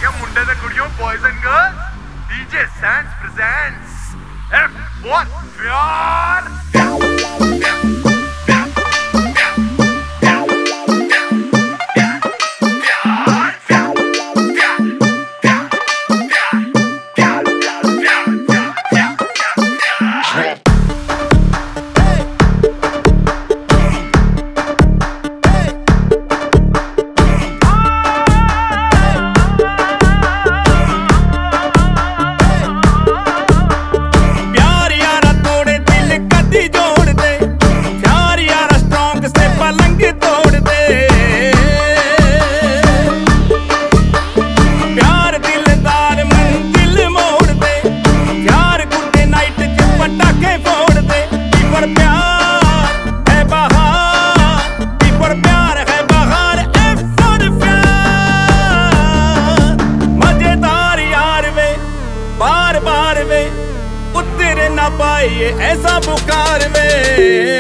क्या मुंडे ते कुड़ियों, boys and girls, DJ Sands presents F1 प्यार। बार बार वे उतर ना पाए ऐसा बुखार में।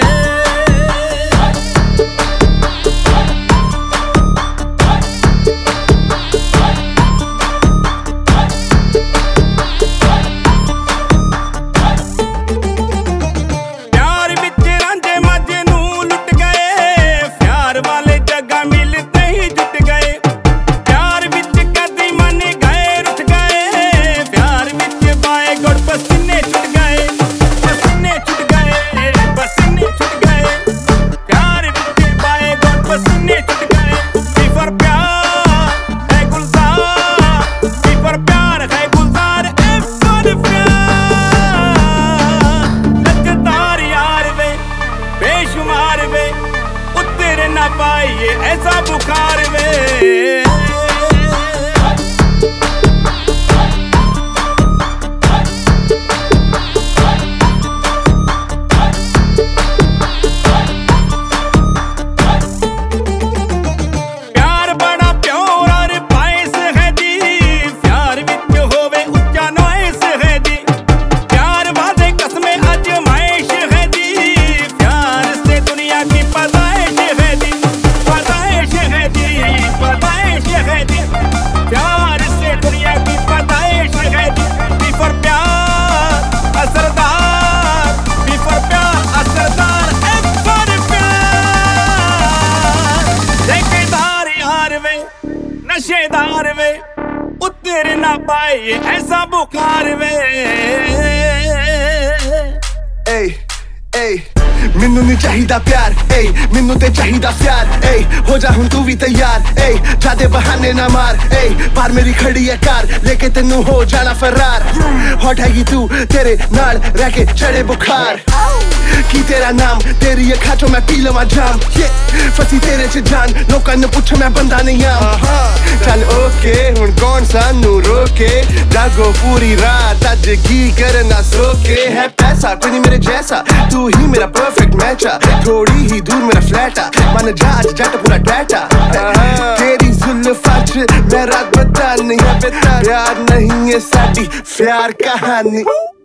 बेशुमार वे उतर ना पाए ऐसा बुखार में। नशेदार वे उतर ना पाए ऐसा बुखार वे। मैनू नहीं चाहिदा प्यार, मैनू ते चाहिदा प्यार। हो जा हुण तू भी तैयार, जादे बहाने ना मार। बाहर मेरी खड़ी है कार, लेके तेनू हो जाना फरार। हॉट हैगी तू, तेरे नाल रह के चढ़े बुखार। की तेरा नाम, तेरी अखां चों मैं पी लवां जाम। फसी तेरे च जान, लोकां नू पुछ मैं बंदा नहीं आम। चल ओके हुण कौन सानू रोके, जागो पूरी रात अज की करना सोके। है पैसा कोई नहीं मेरे जैसा, तू ही मेरा परफेक्ट मैच आ। थोड़ी ही दूर मेरा फ्लैट आ, मन जहाज जट पूरा डाटा। तेरी जुल्फां च मैं रात बतानी है, प्यार नहीं है साडी प्यार कहानी।